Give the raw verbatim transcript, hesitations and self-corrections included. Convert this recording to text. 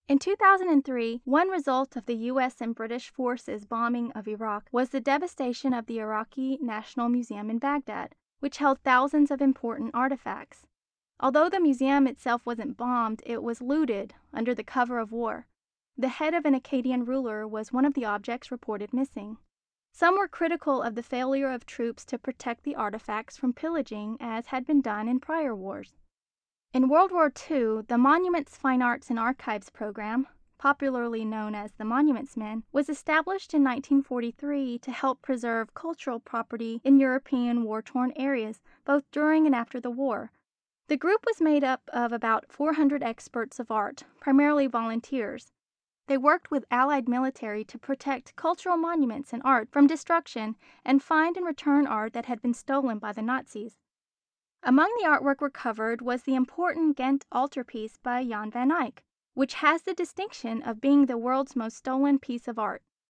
In two thousand three, one result of the U S and British forces' bombing of Iraq was the devastation of the Iraqi National Museum in Baghdad, which held thousands of important artifacts. Although the museum itself wasn't bombed, it was looted under the cover of war. The head of an Akkadian ruler was one of the objects reported missing. Some were critical of the failure of troops to protect the artifacts from pillaging, as had been done in prior wars. In World War Two, the Monuments, Fine Arts, and Archives program, popularly known as the Monuments Men, was established in nineteen forty-three to help preserve cultural property in European war-torn areas, both during and after the war. The group was made up of about four hundred experts of art, primarily volunteers. They worked with Allied military to protect cultural monuments and art from destruction and find and return art that had been stolen by the Nazis. Among the artwork recovered was the important Ghent altarpiece by Jan van Eyck, which has the distinction of being the world's most stolen piece of art.